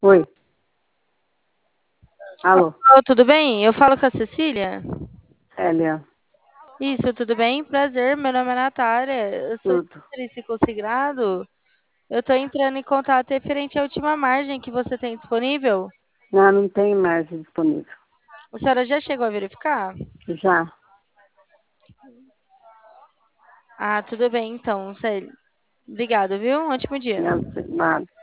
Oi, alô, Alô, tudo bem? Eu falo com a Cecília? Célia, Isso, tudo bem? Prazer, meu nome é Natália. Eu sou tudo. nutricionista consigrado. Eu estou entrando em contato referente à última margem que você tem disponível. Não tem mais disponível. A senhora já chegou a verificar? Já, Ah, tudo bem, então, Célia. Obrigada, viu? Um ótimo dia. já, nada.